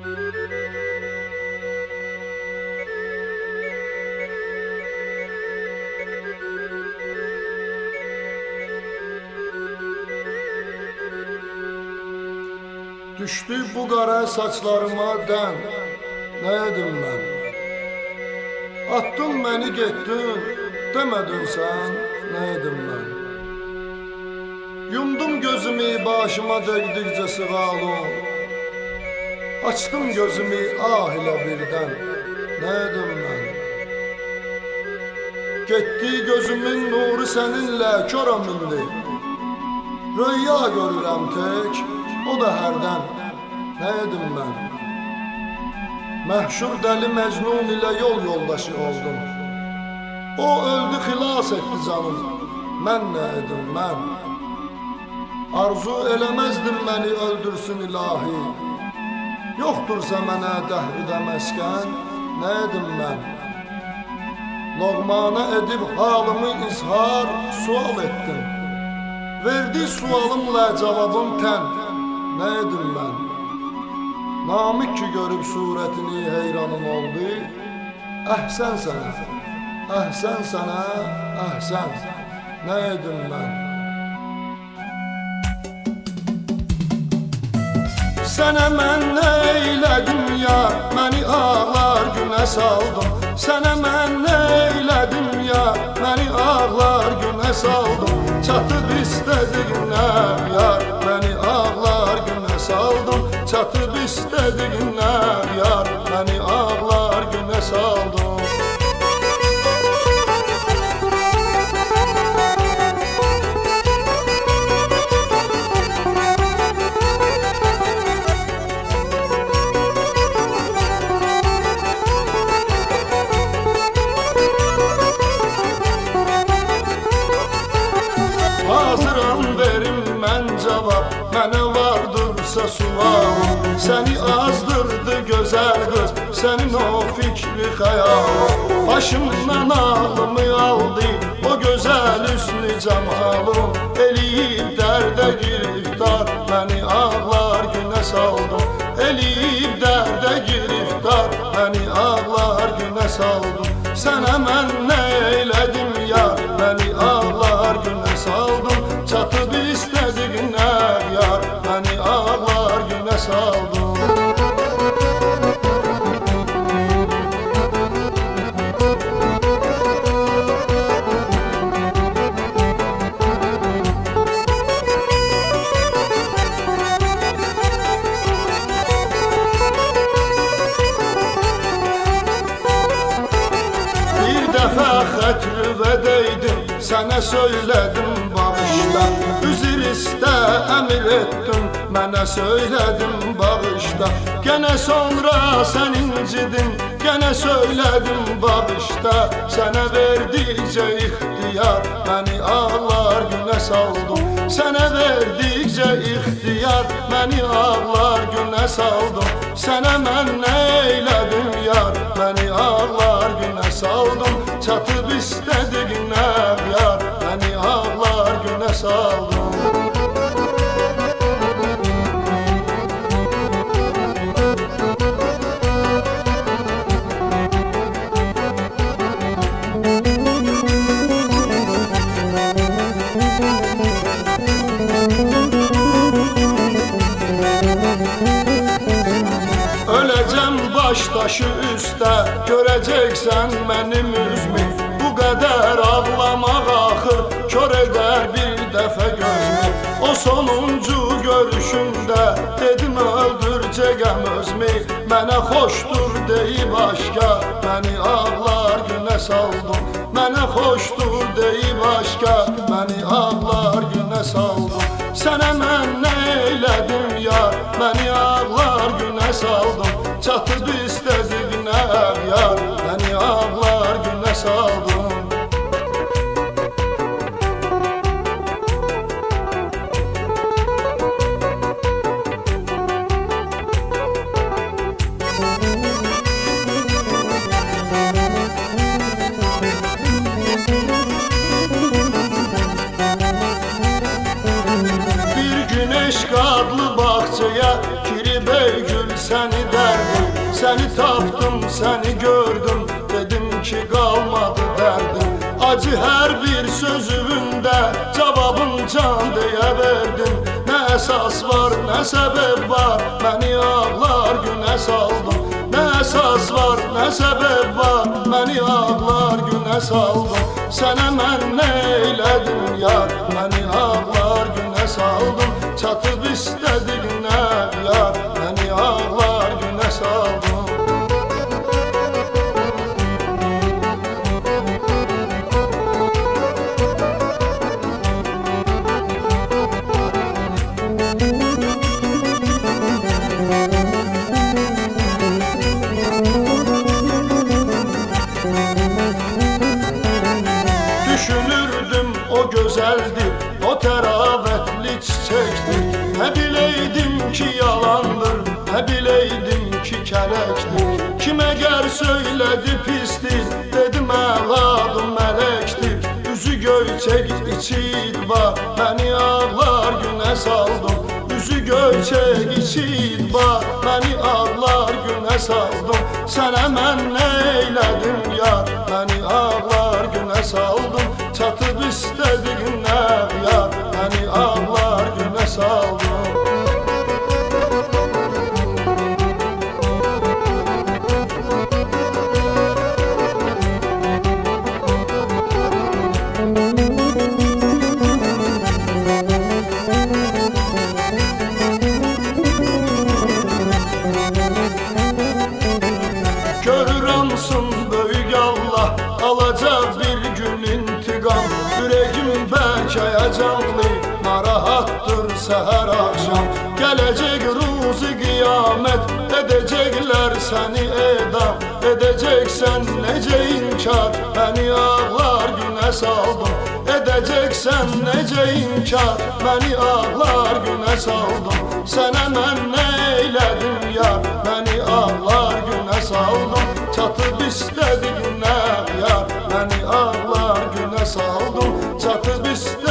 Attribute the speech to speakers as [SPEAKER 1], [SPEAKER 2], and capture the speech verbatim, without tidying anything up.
[SPEAKER 1] Düşdü bu qara saçlarıma dən, nə edim mən? Attın məni getdin, demədin sən, nə edim mən? Yumdum gözümü başıma dəydikcə sığalım, açdım gözümü ah ilə birdən, nə edim mən? Getdi gözümün nuru səninlə köram indi, rüya görürəm tək, o da hərdən, nə edim mən? Məhşur dəli Məcnun ilə yol yoldaşı oldum. O öldü, xilas etdi canım, mən nə edim mən? Arzu eləməzdim məni öldürsün ilahi. Yoxdursa mənə dəhridə məskən, nə edim mən? Loğmana edib halımı izhar, sual etdim. Verdi sualımla cavabım tən, nə edim mən? Namik ki görüb surətini heyranım oldu. Əhsən sənə, əhsən sənə, əhsən, nə edim mən? Sənə mən nə eylədim ya, məni ağlar günə saldım. Sənə mən nə eylədim ya, məni ağlar günə saldım. Çatıb istədiyinə yar, məni ağlar günə saldım. Çatıb istədiyinə yar, məni ağlar günə saldım. Hazıram verim mən cavab, mənə vardırsa sualım. Səni azdırdı gözəl qız, sənin o fikri xəyalım. Başımdan ağlımı aldı, o gözəl üslü camalım. Eləyib dərdə giriftar, məni ağlar günə saldım. Eləyib dərdə giriftar, məni ağlar günə saldım. Sənə mən nə eylədim yar, məni ağlar günə saldım. Çatıb istədiyinə yar, məni ağlar günə saldım. Bir dəfə xətrüvə deydim, sənə söylədim bağışla. Üzr istə, əmr etdim, mənə söylədim bağışla. Gənə sonra sən incidin, gənə söylədim bağışla. Sənə verdikcə ixtiyar, məni ağlar günə saldım. Sənə verdikcə ixtiyar, məni ağlar günə saldım. Sənə mən nə eylədim yar, məni ağlar günə saldım. Çatıb istədiyinə yar, məni ağlar günə saldım. Öləcəm baş daşı üstə, görəcəksən mənim üzmü. Bu qədər ağlamaq axır, kör edər bir dəfə gözümü. O sonuncu görüşümdə dedim öldürəcəyəm özümü. Mənə xoşdur deyib aşka, məni ağlar günə saldım. Mənə xoşdur deyib aşka, məni ağlar günə saldım. Sənə mən nə eylədim yar, məni ağlar günə saldım. Çatıb istədiyinə yar, məni ağlar günə saldım. Bir güneş qadlı bağçaya, kirib ey gül səni dərd Səni tapdım, səni gördüm, dedim ki qalmadı dərdim. Acı hər bir sözündə cavabın can deyə verdim. Nə əsas var, nə səbəb var, məni ağlar günə saldın. Nə əsas var, nə səbəb var, məni ağlar günə saldın. Sənə mən nə eylədim yar, məni ağlar günə saldın. Çatıb istədiyinə yar, məni ağlar günə saldın. Düşünürdüm o gözəldir, o təravətli çiçəkdir. Nə biləydim ki yalandır, nə biləydim ki kələkdir. Kim əgər söylədi pisdir, dedim əladım mələkdir. Üzü göyçək, içi idbar, məni ağlar günə saldım. Üzü göyçək, içi idbar, məni ağlar günə saldım. Sənə mən nə eylədim yar, məni ağlar günə saldım. Çatıb istədiyinə yar, məni ağlar günə saldım. Görürəmsin böyük Allah, alacaq bir gün intiqam. Ürəyim bəlkə həyəcanlı, narahatdır səhər axşam. Gələcək ruzi qiyamət, edəcəklər səni edam. Edəcəksən necə inkar, məni ağlar günə saldım. Edəcəksən necə inkar, məni ağlar günə saldım. Sənə mən nə eylədim yar, məni ağlar günə saldım. Çatıb istədiyinə yar, məni ağlar günə saldım. Çatıb istədiyinə